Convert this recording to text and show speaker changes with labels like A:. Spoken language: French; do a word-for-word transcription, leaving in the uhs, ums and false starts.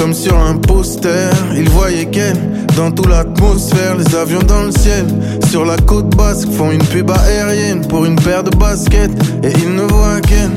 A: comme sur un poster. Il voyait Ken dans toute l'atmosphère, les avions dans le ciel. Sur la côte basque font une pub aérienne pour une paire de baskets. Et il ne voit Ken